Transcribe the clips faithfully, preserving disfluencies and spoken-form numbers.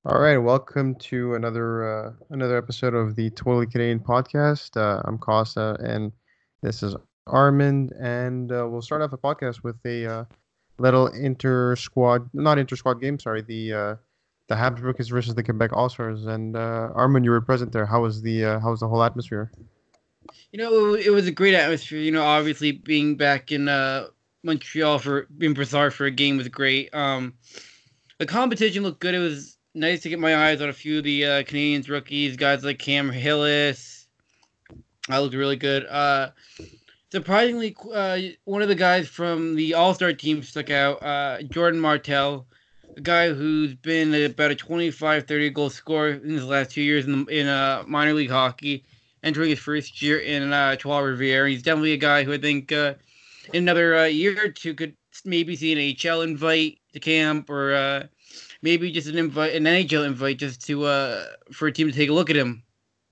All right, welcome to another uh, another episode of the Totally Canadian podcast. Uh, I'm Costa, and this is Armand, and uh, we'll start off the podcast with a uh, little inter squad, not inter squad game. Sorry, the uh, the Habsburgs versus the Quebec All Stars. And uh, Armand, you were present there. How was the uh, how was the whole atmosphere? You know, it, it was a great atmosphere. You know, obviously being back in uh, Montreal for in Brassard for a game was great. Um, the competition looked good. It was nice to get my eyes on a few of the uh, Canadians rookies, guys like Cam Hillis. I looked really good. Uh, surprisingly, uh, one of the guys from the All Star team stuck out. Uh, Jordan Martell, a guy who's been about a twenty-five, thirty goal scorer in his last two years in, in uh, minor league hockey, entering his first year in uh, Trois Riviere. He's definitely a guy who I think uh, in another uh, year or two could maybe see an A H L invite to camp, or uh, maybe just an invite, an N H L invite, just to uh, for a team to take a look at him.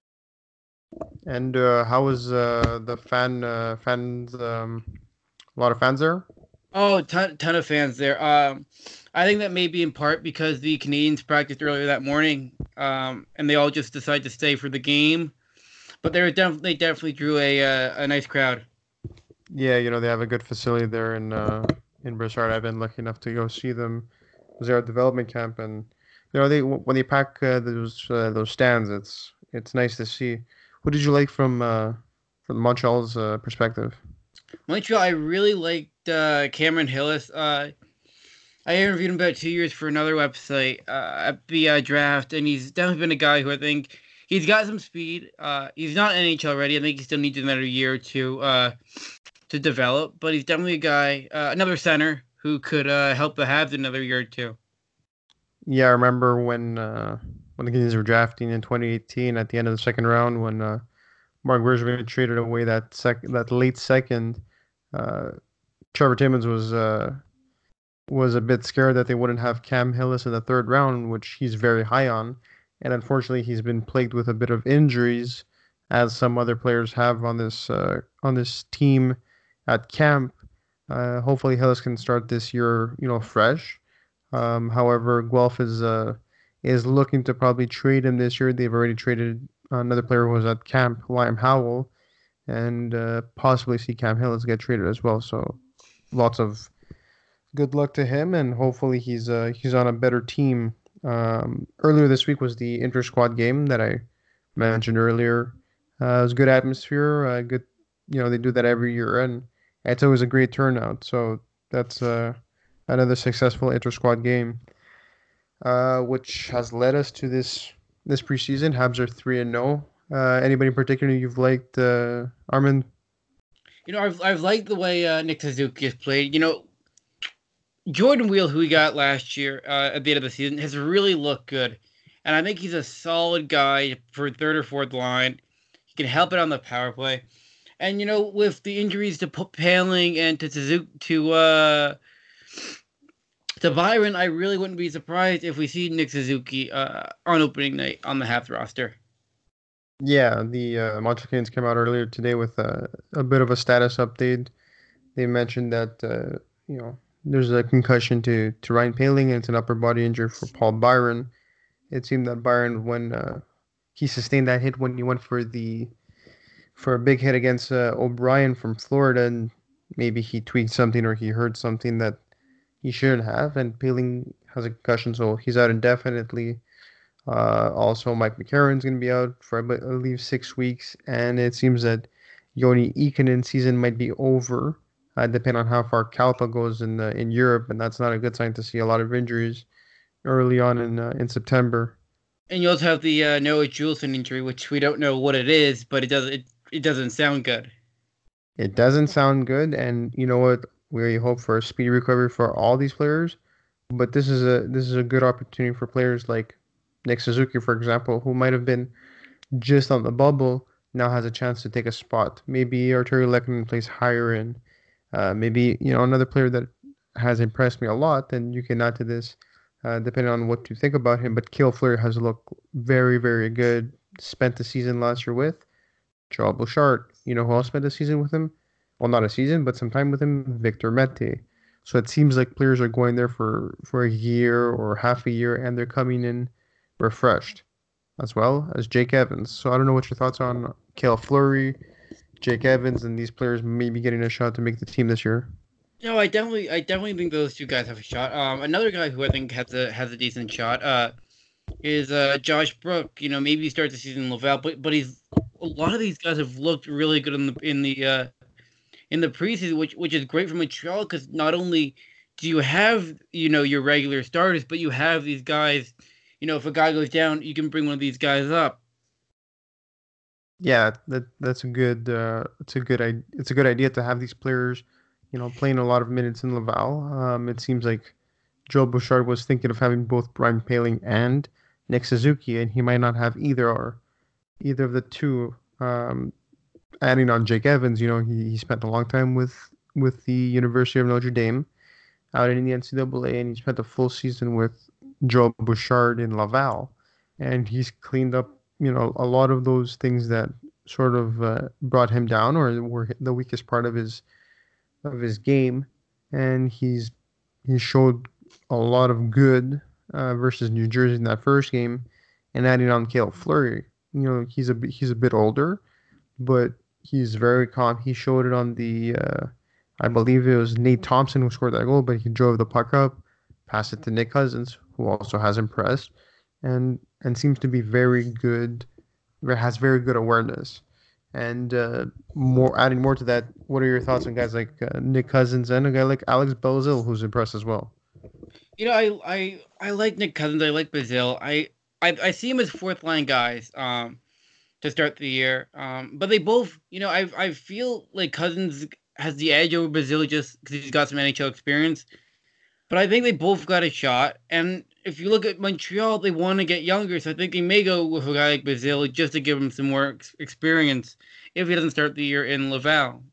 And uh, how was uh, the fan uh, fans? Um, a lot of fans there. Oh, ton ton of fans there. Um, I think that may be in part because the Canadians practiced earlier that morning, um, and they all just decided to stay for the game. But they were def- they definitely drew a uh, a nice crowd. Yeah, you know they have a good facility there in uh, in Broussard. I've been lucky enough to go see them. I was there at development camp, and you know they when they pack uh, those uh, those stands, it's it's nice to see. What did you like from uh, from Montreal's uh, perspective? Montreal, I really liked uh, Cameron Hillis. Uh, I interviewed him about two years for another website uh, at the uh, draft, and he's definitely been a guy who I think he's got some speed. Uh, he's not N H L ready. I think he still needs another year or two uh, to develop, but he's definitely a guy, uh, another center who could uh, help the Habs another year or two. Yeah, I remember when uh, when the Canadiens were drafting in twenty eighteen at the end of the second round when uh, Mark Bergevin traded away that sec that late second. Uh, Trevor Timmons was uh, was a bit scared that they wouldn't have Cam Hillis in the third round, which he's very high on. And unfortunately, he's been plagued with a bit of injuries, as some other players have on this uh, on this team at camp. Uh, hopefully, Hillis can start this year, you know, fresh. Um, however, Guelph is uh, is looking to probably trade him this year. They've already traded another player who was at camp, Liam Howell, and uh, possibly see Cam Hillis get traded as well. So lots of good luck to him, and hopefully he's uh, he's on a better team. Um, earlier this week was the inter squad game that I mentioned earlier. Uh, it was good atmosphere. Uh, good, you know, they do that every year, and it's always a great turnout. So that's uh, another successful inter squad game, uh, which has led us to this this preseason. Habs are three and no. Uh, anybody in particular you've liked, uh, Armin? You know, I've I've liked the way uh, Nick Suzuki has played. You know, Jordan Wheel, who we got last year uh, at the end of the season, has really looked good, and I think he's a solid guy for third or fourth line. He can help it on the power play, and you know, with the injuries to Paling and to Suzuki to uh, to Byron, I really wouldn't be surprised if we see Nick Suzuki uh, on opening night on the Habs roster. Yeah, the uh, Montreal Canadiens came out earlier today with a, a bit of a status update. They mentioned that uh, you know there's a concussion to to Ryan Paling and it's an upper body injury for Paul Byron. It seemed that Byron, when uh, he sustained that hit when he went for the for a big hit against uh, O'Brien from Florida, and maybe he tweaked something or he heard something that he shouldn't have, and Paling has a concussion, so he's out indefinitely. Uh, also, Mike McCarron's going to be out for, I believe, six weeks, and it seems that Yoni Ikonin's season might be over, uh, depending on how far Kalpa goes in uh, in Europe, and that's not a good sign to see a lot of injuries early on in uh, in September. And you also have the uh, Noah Juleson injury, which we don't know what it is, but it does it, it doesn't sound good. It doesn't sound good, and you know what? We hope for a speedy recovery for all these players, but this is a this is a good opportunity for players like Nick Suzuki, for example, who might have been just on the bubble, now has a chance to take a spot. Maybe Arturi Lehkonen plays higher in. Uh, maybe, you know, another player that has impressed me a lot, and you can add to this, uh, depending on what you think about him. But Kale Fleury has looked very, very good. Spent the season last year with Charles Bouchard. You know who else spent a season with him? Well, not a season, but some time with him, Victor Mete. So it seems like players are going there for, for a year or half a year, and they're coming in refreshed, as well as Jake Evans. So I don't know what your thoughts are on Cale Fleury, Jake Evans, and these players maybe getting a shot to make the team this year. No, I definitely, I definitely think those two guys have a shot. Um, another guy who I think has a has a decent shot. Uh, is uh Josh Brook. You know, maybe he starts the season in Laval, but but he's a lot of these guys have looked really good in the in the uh in the preseason, which which is great for Montreal because not only do you have you know your regular starters, but you have these guys. You know, if a guy goes down, you can bring one of these guys up. Yeah, that that's a good uh, it's a good I it's a good idea to have these players, you know, playing a lot of minutes in Laval. Um, it seems like Joe Bouchard was thinking of having both Brian Paling and Nick Suzuki, and he might not have either or either of the two. Um, adding on Jake Evans, you know, he, he spent a long time with with the University of Notre Dame out in the N C double A, and he spent a full season with Joe Bouchard in Laval, and he's cleaned up, you know, a lot of those things that sort of uh, brought him down or were the weakest part of his of his game, and he's he showed a lot of good uh, versus New Jersey in that first game, and adding on Cale Fleury, you know, he's a bit- he's a bit older, but he's very calm. He showed it on the, uh, I believe it was Nate Thompson who scored that goal, but he drove the puck up, passed it to Nick Cousins, who also has impressed, and and seems to be very good, has very good awareness. And uh, more adding more to that, what are your thoughts on guys like uh, Nick Cousins and a guy like Alex Belzil, who's impressed as well? You know, I I I like Nick Cousins. I like Bazil. I I, I see him as fourth line guys. Um, to start the year. Um, but they both, you know, I I feel like Cousins has the edge over Bazil just because he's got some N H L experience. But I think they both got a shot. And if you look at Montreal, they want to get younger, so I think they may go with a guy like Bazil just to give him some more ex- experience if he doesn't start the year in Laval.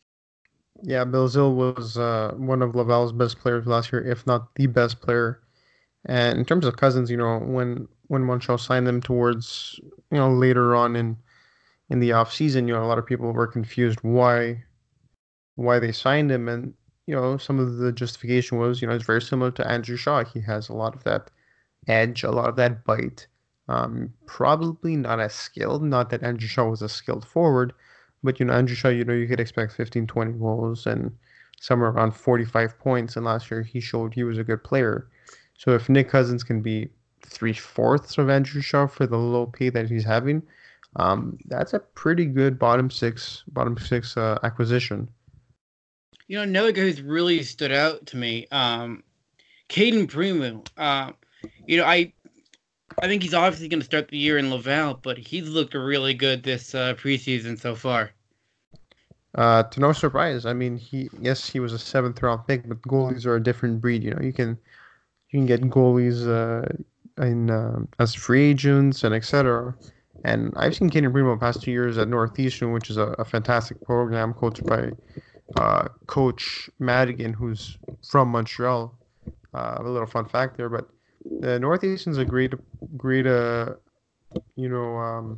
Yeah, Belzil was uh, one of Laval's best players last year, if not the best player. And in terms of Cousins, you know, when when Montreal signed them towards, you know, later on in in the off season, you know, a lot of people were confused why why they signed him, and you know, some of the justification was, you know, it's very similar to Andrew Shaw. He has a lot of that edge, a lot of that bite. Um, probably not as skilled. Not that Andrew Shaw was a skilled forward, but you know, Andrew Shaw, you know, you could expect fifteen, twenty goals and somewhere around forty-five points. And last year he showed he was a good player. So if Nick Cousins can be three fourths of Andrew Shaw for the low pay that he's having, um, that's a pretty good bottom six, bottom six uh, acquisition. You know, another guy who's really stood out to me, um, Caden Primo. Uh, you know, I I think he's obviously going to start the year in Laval, but he's looked really good this uh, preseason so far. Uh, to no surprise, I mean, he yes, he was a seventh round pick, but goalies are a different breed. You know, you can you can get goalies uh, in um as free agents and et cetera. And I've seen Kenny Primo the past two years at Northeastern, which is a, a fantastic program coached by uh, Coach Madigan, who's from Montreal. Uh, a little fun fact there, but the Northeastern's a great, great, uh, you know, um,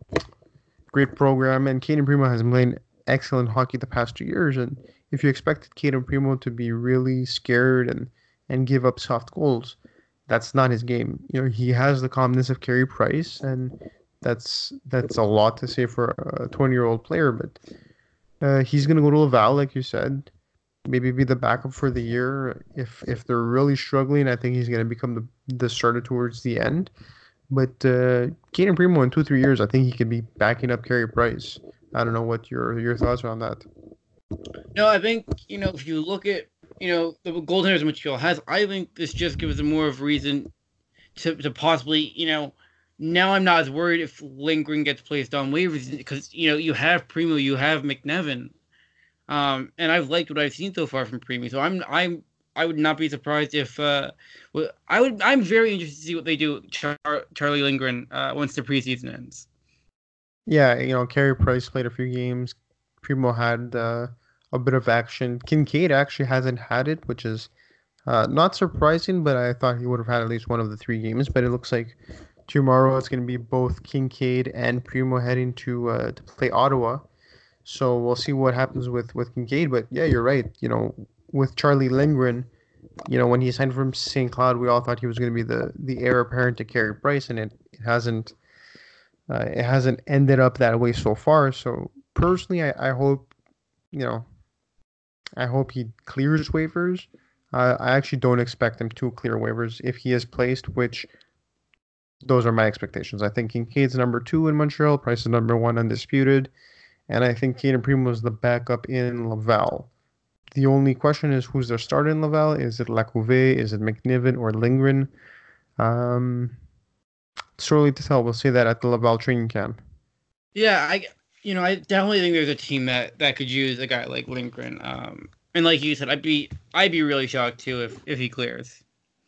great program, and Caden Primo has been playing excellent hockey the past two years. And if you expected Caden Primo to be really scared and and give up soft goals, that's not his game. You know, he has the calmness of Carey Price, and that's that's a lot to say for a twenty-year-old player. But uh, he's gonna go to Laval, like you said. Maybe be the backup for the year. If if they're really struggling, I think he's gonna become the the starter towards the end. But uh, Caden Primo in two three years, I think he could be backing up Carey Price. I don't know what your your thoughts are on that. No, I think you know if you look at you know the goaltenders Montreal has, I think this just gives them more of a reason to to possibly you know. Now I'm not as worried if Lindgren gets placed on waivers because you know you have Primo, you have McNevin, um, and I've liked what I've seen so far from Primo. So I'm I'm I would not be surprised if uh, well, I would I'm very interested to see what they do with Char- Charlie Lindgren uh, once the preseason ends. Yeah, you know, Carey Price played a few games. Primo had uh, a bit of action. Kincaid actually hasn't had it, which is uh, not surprising, but I thought he would have had at least one of the three games. But it looks like tomorrow it's going to be both Kincaid and Primo heading to uh, to play Ottawa. So we'll see what happens with with Kincaid. But yeah, you're right. You know, with Charlie Lindgren, You know, when he signed from Saint Cloud, we all thought he was going to be the the heir apparent to Carey Price, and it, it hasn't uh, it hasn't ended up that way so far. So personally, I, I hope you know I hope he clears waivers. Uh, I actually don't expect him to clear waivers if he is placed, which those are my expectations. I think Kincaid's number two in Montreal, Price is number one undisputed, and I think Caden Primo is the backup in Laval. The only question is who's their starter in Laval? Is it Lacouvé? Is it McNiven or Lindgren? Um, it's early to tell. We'll see that at the Laval training camp. Yeah, I you know I definitely think there's a team that, that could use a guy like Lindgren. Um, and like you said, I'd be I'd be really shocked too if, if he clears.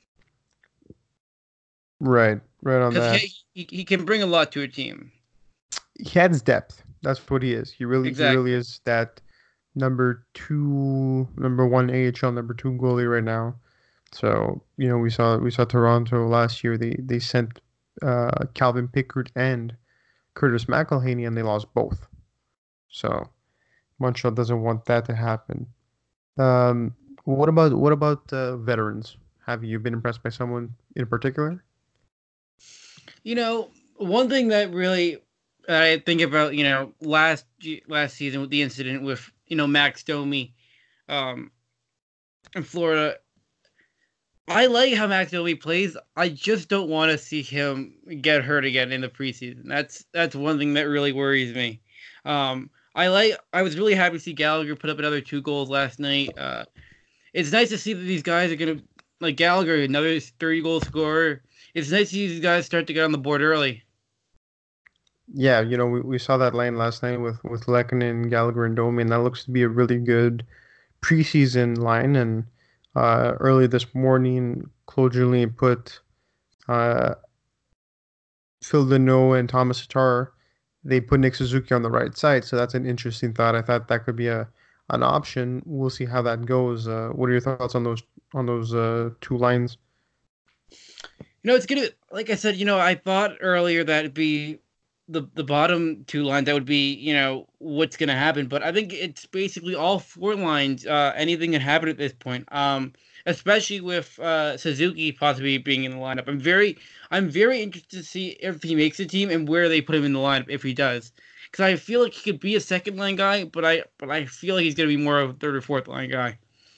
Right, right on Because that. he, he he can bring a lot to a team. He has depth. That's what he is. He really, he really Exactly. is that number two, number one A H L, number two goalie right now. So you know, we saw we saw Toronto last year. They they sent uh, Calvin Pickard and Curtis McElhaney, and they lost both. So Montreal doesn't want that to happen. Um, what about what about uh, veterans? Have you been impressed by someone in particular? You know, one thing that really I think about, you know, last last season with the incident with, you know, Max Domi um, in Florida. I like how Max Domi plays. I just don't want to see him get hurt again in the preseason. That's that's one thing that really worries me. Um, I like. I was really happy to see Gallagher put up another two goals last night. Uh, it's nice to see that these guys are gonna, like Gallagher, another thirty goal scorer. It's nice to see these guys start to get on the board early. Yeah, you know, we, we saw that line last night with with Lehkonen, Gallagher, and Domi, and that looks to be a really good preseason line. And uh, early this morning, Claude Julien put uh, Phil Deneau and Thomas Tatar. They put Nick Suzuki on the right side, so that's an interesting thought. I thought that could be a an option. We'll see how that goes. Uh, what are your thoughts on those on those uh, two lines? You know, it's gonna, like I said, you know, I thought earlier that it'd be the the bottom two lines that would be, you know, what's gonna happen, but I think it's basically all four lines. Uh, anything can happen at this point. Um, especially with uh, Suzuki possibly being in the lineup. I'm very I'm very interested to see if he makes a team and where they put him in the lineup if he does. Because I feel like he could be a second line guy, but I but I feel like he's gonna be more of a third or fourth line guy.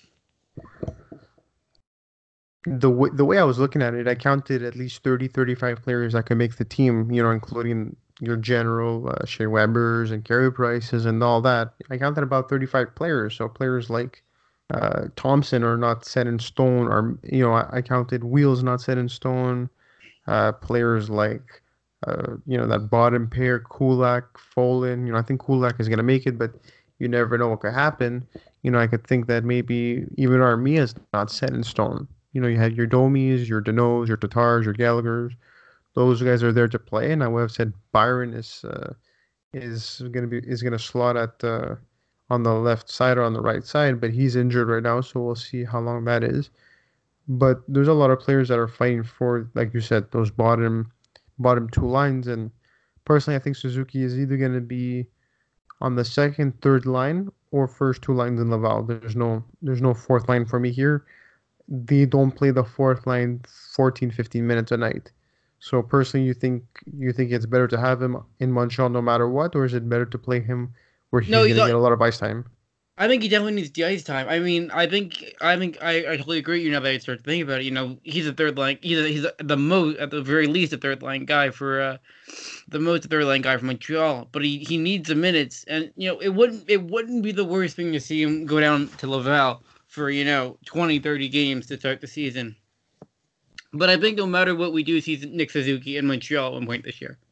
The way, the way I was looking at it, I counted at least thirty, thirty-five players that could make the team, you know, including your general uh, Shea Webbers and Carey Prices and all that. I counted about thirty-five players. So players like uh, Thompson are not set in stone, or, you know, I, I counted Wheels not set in stone. Uh, players like, uh, you know, that bottom pair, Kulak, Folan. You know, I think Kulak is going to make it, but you never know what could happen. You know, I could think that maybe even Armia is not set in stone. You know, you had your Domies, your Denos, your Tatars, your Gallaghers. Those guys are there to play, and I would have said Byron is uh, is gonna be is gonna slot at uh, on the left side or on the right side, but he's injured right now, so we'll see how long that is. But there's a lot of players that are fighting for, like you said, those bottom bottom two lines, and personally, I think Suzuki is either gonna be on the second, third line or first two lines in Laval. There's no there's no fourth line for me here. They don't play the fourth line fourteen, fifteen minutes a night. So personally, you think you think it's better to have him in Montreal no matter what, or is it better to play him where No, he's he's going to not. get a lot of ice time? I think he definitely needs the ice time. I mean, I think I think I, I totally agree. You know, that I start to think about it. You know, he's a third line. He's a, he's a, the most, at the very least, a third line guy for uh, the most third line guy from Montreal. But he, he needs the minutes, and you know, it wouldn't it wouldn't be the worst thing to see him go down to Laval for, you know, twenty, thirty games to start the season. But I think no matter what we do, see Nick Suzuki in Montreal at one point this year.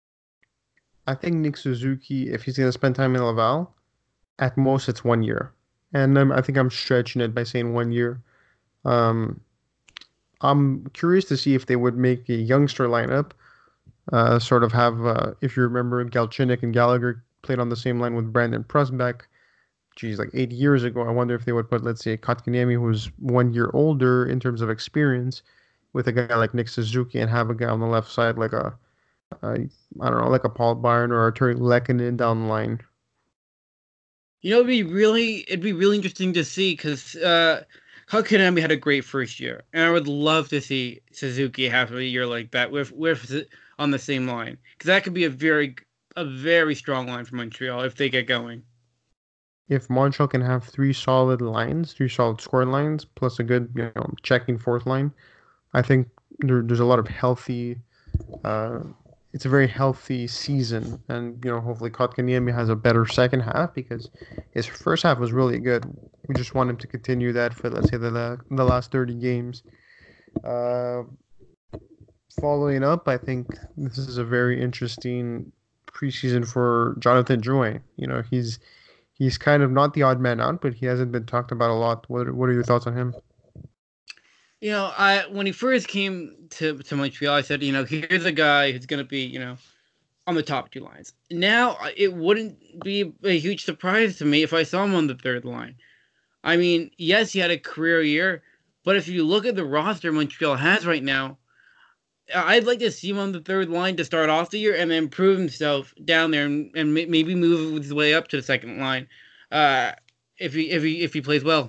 I think Nick Suzuki, if he's going to spend time in Laval, at most it's one year, and um, I think I'm stretching it by saying one year. Um, I'm curious to see if they would make a youngster lineup, uh, sort of have, uh, if you remember, Galchenyuk and Gallagher played on the same line with Brandon Prusbeck. Geez, like eight years ago. I wonder if they would put, let's say, Kotkaniemi, who's one year older in terms of experience, with a guy like Nick Suzuki, and have a guy on the left side like a, a I don't know, like a Paul Byron or a Terry Lehkonen down the line. You know, it'd be really it'd be really interesting to see because. Uh, Kotkaniemi had a great first year, and I would love to see Suzuki have a year like that with with on the same line, because that could be a very a very strong line for Montreal if they get going. If Montreal can have three solid lines, three solid scoring lines, plus a good, you know, checking fourth line, I think there, there's a lot of healthy. Uh, it's a very healthy season, and you know, hopefully Kotkaniemi has a better second half because his first half was really good. We just want him to continue that for, let's say, the the last thirty games. Uh, Following up, I think this is a very interesting preseason for Jonathan Drouin. You know, he's he's kind of not the odd man out, but he hasn't been talked about a lot. What what are your thoughts on him? You know, I when he first came to to Montreal, I said, you know, here's a guy who's going to be, you know, on the top two lines. Now, it wouldn't be a huge surprise to me if I saw him on the third line. I mean, yes, he had a career year, but if you look at the roster Montreal has right now, I'd like to see him on the third line to start off the year and then prove himself down there and, and maybe move his way up to the second line, uh, if he if he if he plays well.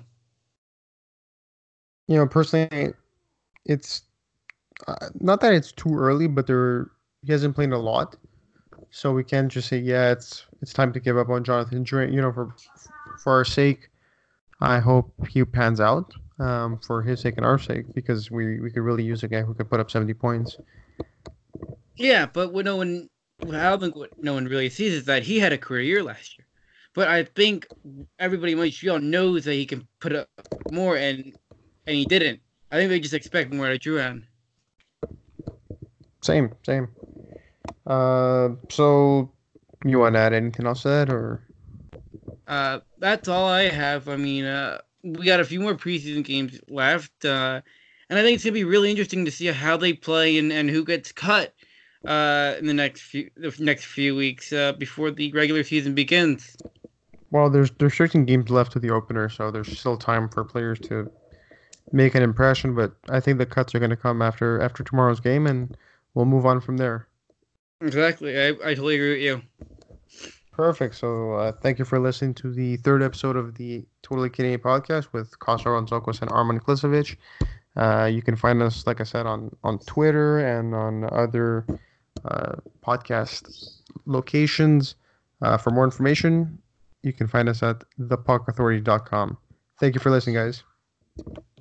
You know, personally, it's uh, not that it's too early, but there he hasn't played a lot, so we can't just say, yeah, it's it's time to give up on Jonathan Drouin. You know, for for our sake, I hope he pans out. Um, for his sake and our sake, because we, we could really use a guy who could put up seventy points. Yeah, but what no one, I don't think what no one really sees is that he had a career year last year. But I think everybody in Montreal knows that he can put up more, and and he didn't. I think they just expect more out of Drouin. Same, same. Uh, so you want to add anything else to that, or? Uh, that's all I have. I mean, uh. We got a few more preseason games left, uh, and I think it's gonna be really interesting to see how they play and, and who gets cut uh, in the next few the next few weeks uh, before the regular season begins. Well, there's there's thirteen games left to the opener, so there's still time for players to make an impression. But I think the cuts are going to come after after tomorrow's game, and we'll move on from there. Exactly, I, I totally agree with you. Perfect. So uh, thank you for listening to the third episode of the Totally Canadian podcast with Kostar Rantzokos and Arman Klisovic. Uh, you can find us, like I said, on, on Twitter and on other uh, podcast locations. Uh, for more information, you can find us at the puck authority dot com. Thank you for listening, guys.